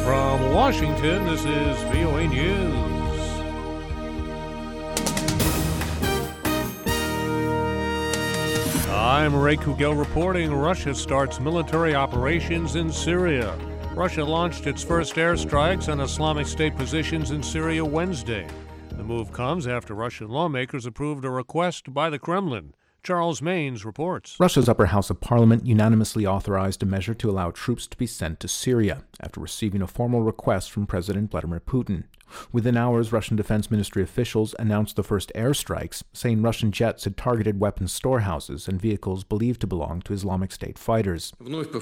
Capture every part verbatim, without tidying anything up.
From Washington, this is V O A News. I'm Ray Kugel reporting. Russia starts military operations in Syria. Russia launched its first airstrikes on Islamic State positions in Syria Wednesday. The move comes after Russian lawmakers approved a request by the Kremlin. Charles Maynes reports. Russia's upper house of parliament unanimously authorized a measure to allow troops to be sent to Syria after receiving a formal request from President Vladimir Putin. Within hours, Russian Defense Ministry officials announced the first airstrikes, saying Russian jets had targeted weapons storehouses and vehicles believed to belong to Islamic State fighters. Speaking at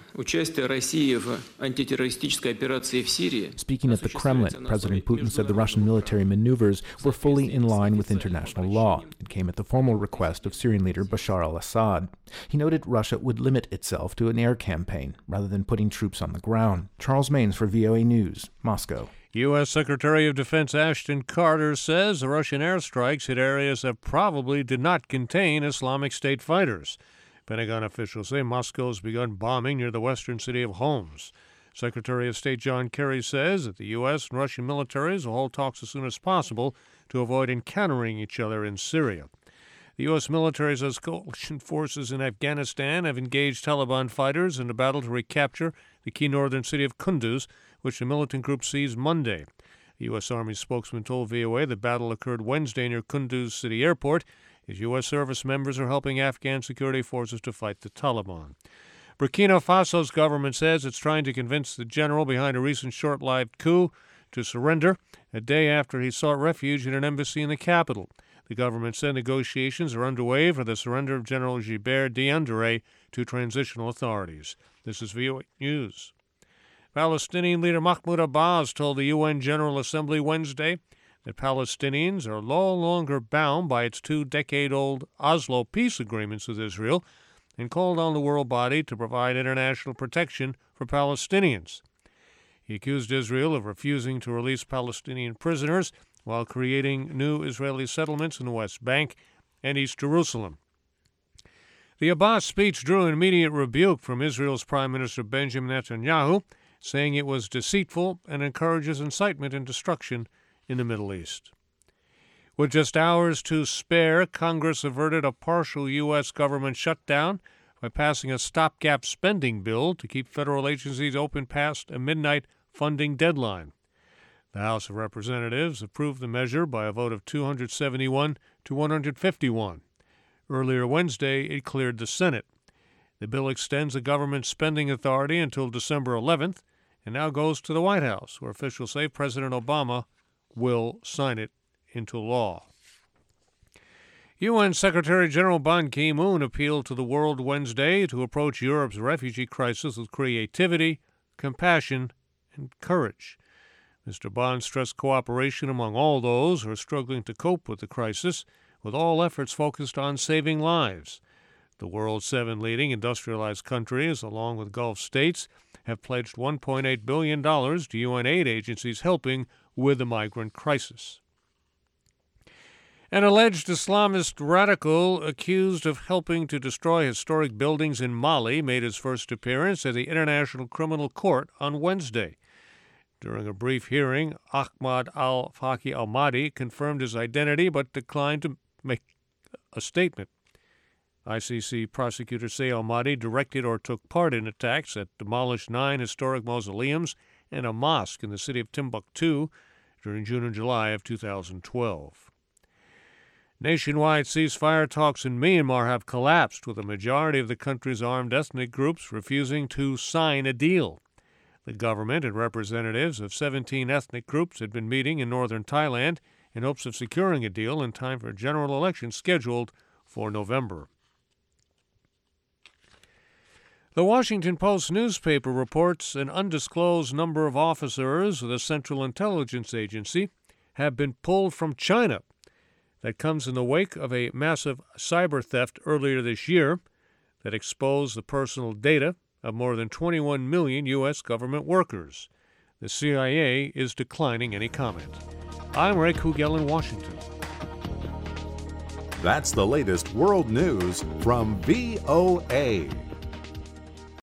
the Kremlin, President Putin said the Russian military maneuvers were fully in line with international law and came at the formal request of Syrian leader Bashar al-Assad. He noted Russia would limit itself to an air campaign rather than putting troops on the ground. Charles Maynes for V O A News, Moscow. U S. Secretary of Defense Ashton Carter says the Russian airstrikes hit areas that probably did not contain Islamic State fighters. Pentagon officials say Moscow has begun bombing near the western city of Homs. Secretary of State John Kerry says that the U S and Russian militaries will hold talks as soon as possible to avoid encountering each other in Syria. The U S military says coalition forces in Afghanistan have engaged Taliban fighters in a battle to recapture the key northern city of Kunduz, which the militant group seized Monday. The U S. Army spokesman told V O A the battle occurred Wednesday near Kunduz City Airport, as U S service members are helping Afghan security forces to fight the Taliban. Burkina Faso's government says it's trying to convince the general behind a recent short-lived coup to surrender a day after he sought refuge in an embassy in the capital. The government said negotiations are underway for the surrender of General Gilbert Diendéré to transitional authorities. This is V O A News. Palestinian leader Mahmoud Abbas told the U N General Assembly Wednesday that Palestinians are no longer bound by its two-decade-old Oslo peace agreements with Israel and called on the world body to provide international protection for Palestinians. He accused Israel of refusing to release Palestinian prisoners while creating new Israeli settlements in the West Bank and East Jerusalem. The Abbas speech drew an immediate rebuke from Israel's Prime Minister Benjamin Netanyahu, saying it was deceitful and encourages incitement and destruction in the Middle East. With just hours to spare, Congress averted a partial U S government shutdown by passing a stopgap spending bill to keep federal agencies open past a midnight funding deadline. The House of Representatives approved the measure by a vote of two hundred seventy-one to one hundred fifty-one. Earlier Wednesday, it cleared the Senate. The bill extends the government's spending authority until December eleventh and now goes to the White House, where officials say President Obama will sign it into law. U N Secretary General Ban Ki-moon appealed to the world Wednesday to approach Europe's refugee crisis with creativity, compassion, and courage. Mister Ban stressed cooperation among all those who are struggling to cope with the crisis, with all efforts focused on saving lives. The world's seven leading industrialized countries, along with Gulf states, have pledged one point eight billion dollars to U N aid agencies helping with the migrant crisis. An alleged Islamist radical accused of helping to destroy historic buildings in Mali made his first appearance at the International Criminal Court on Wednesday. During a brief hearing, Ahmad al-Faki al-Mahdi confirmed his identity but declined to make a statement. I C C prosecutors say al-Mahdi directed or took part in attacks that demolished nine historic mausoleums and a mosque in the city of Timbuktu during June and July of two thousand twelve. Nationwide ceasefire talks in Myanmar have collapsed, with a majority of the country's armed ethnic groups refusing to sign a deal. The government and representatives of seventeen ethnic groups had been meeting in northern Thailand in hopes of securing a deal in time for a general election scheduled for November. The Washington Post newspaper reports an undisclosed number of officers of the Central Intelligence Agency have been pulled from China. That comes in the wake of a massive cyber theft earlier this year that exposed the personal data of more than twenty-one million U S government workers. The C I A is declining any comment. I'm Ray Kugel in Washington. That's the latest world news from V O A.